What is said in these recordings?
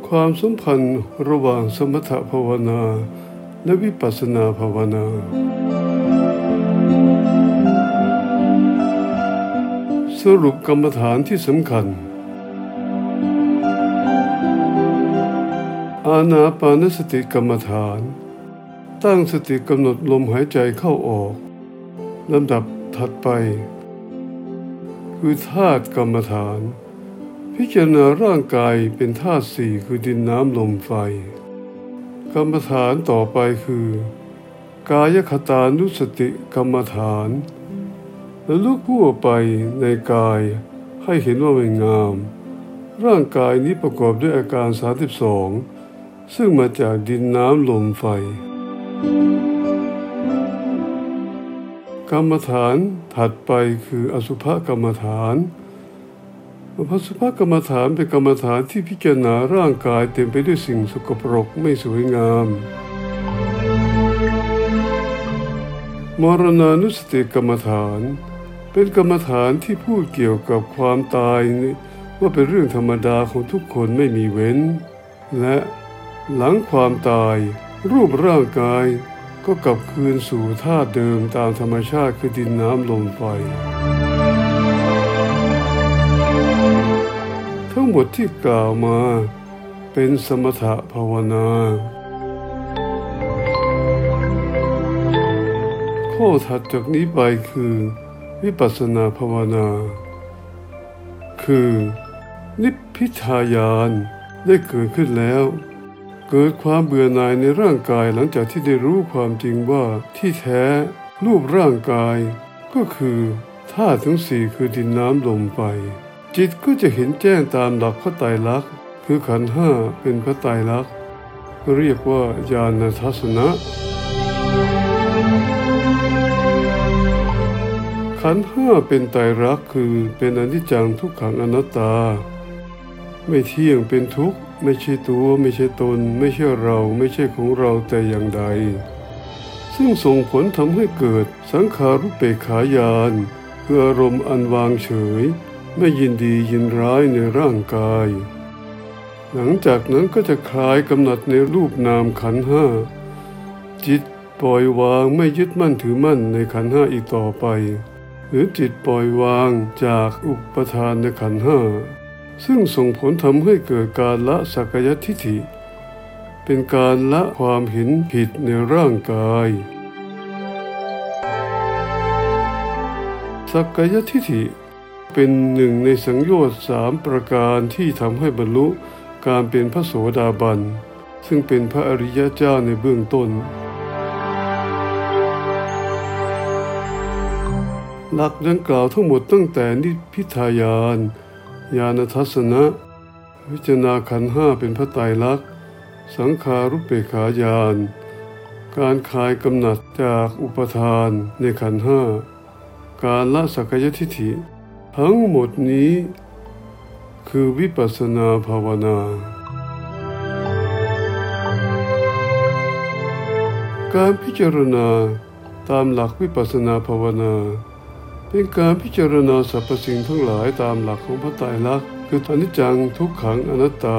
ความสัมพันธ์ระหว่างสมถภาวนาและวิปัสสนาภาวนาสรุปกรรมฐานที่สำคัญอานาปานสติกรรมฐานตั้งสติกำหนดลมหายใจเข้าออกลำดับถัดไปคือธาตุกรรมฐานพิจารณาร่างกายเป็นธาตุสี่คือดินน้ำลมไฟกรรมฐานต่อไปคือกายคตานุสติกรรมฐานระลึกทั่วไปในกายให้เห็นว่าไม่งามร่างกายนี้ประกอบด้วยอาการ32ซึ่งมาจากดินน้ำลมไฟกรรมฐานถัดไปคืออสุภกรรมฐานอสุภกรรมฐานเป็นกรรมฐานที่พิจารณาร่างกายเต็มไปด้วยสิ่งสกปรกไม่สวยงามมรณานุสติกรรมฐานเป็นกรรมฐานที่พูดเกี่ยวกับความตายว่าเป็นเรื่องธรรมดาของทุกคนไม่มีเว้นและหลังความตายรูปร่างกายก็กลับคืนสู่ธาตุเดิมตามธรรมชาติคือดินน้ำลมไฟทั้งหมดที่กล่าวมาเป็นสมถภาวนาข้อถัดจากนี้ไปคือวิปัสสนาภาวนาคือนิพพิทายานได้เกิดขึ้นแล้วเกิดความเบื่อหน่ายในร่างกายหลังจากที่ได้รู้ความจริงว่าที่แท้รูปร่างกายก็คือธาตุทั้งสี่คือดินน้ำลมไฟจิตก็จะเห็นแจ้งตามหลักพระไตรลักษณ์คือขันธ์ห้าเป็นพระไตรลักษณ์เรียกว่าญาณทัศนะขันธ์ห้าเป็นไตรลักษณ์คือเป็นอนิจจังทุกขังอนัตตาไม่เที่ยงเป็นทุกข์ไม่ใช่ตัวไม่ใช่ตนไม่ใช่เราไม่ใช่ของเราแต่อย่างใดซึ่งส่งผลทำให้เกิดสังขารุปเปกขายานคืออารมณ์อันวางเฉยไม่ยินดียินร้ายในร่างกายหลังจากนั้นก็จะคลายกำหนัดในรูปนามขันธ์ห้าจิตปล่อยวางไม่ยึดมั่นถือมั่นในขันธ์ห้าอีกต่อไปหรือจิตปล่อยวางจากอุปทานในขันธ์ห้าซึ่งส่งผลทำให้เกิดการละสักกายทิฏฐิเป็นการละความเห็นผิดในร่างกายสักกายทิฏฐิเป็นหนึ่งในสังโยชน์3ประการที่ทำให้บรรลุการเป็นพระโสดาบันซึ่งเป็นพระอริยเจ้าในเบื้องต้นหลักดังกล่าวทั้งหมดตั้งแต่นิพพิทายานญาณทัศนะวิจารณาขันธ์ห้าเป็นพระไตรลักษณ์สังขารุปเปกขายานการคลายกำหนัดจากอุปทานในขันธ์ห้าการละสักกายทิฏฐิทั้งหมดนี้คือวิปัสสนาภาวนาการพิจารณาตามหลักวิปัสสนาภาวนาเป็นการพิจารณาสรรพสิ่งทั้งหลายตามหลักของพระไตรลักษณ์คืออนิจจังทุกขังอนัตตา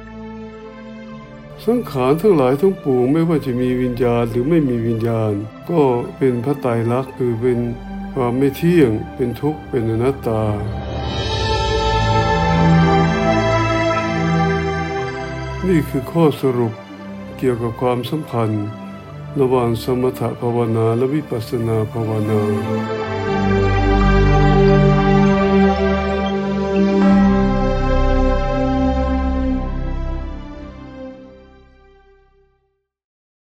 สังขารทั้งหลายทั้งปวงไม่ว่าจะมีวิญญาณหรือไม่มีวิญญาณก็เป็นพระไตรลักษณ์คือเป็นความไม่เที่ยงเป็นทุกข์เป็นอนัตตานี่คือข้อสรุปเกี่ยวกับความสัมพันธ์ระหว่างสมถภาวนาและวิปัสสนาภาวนา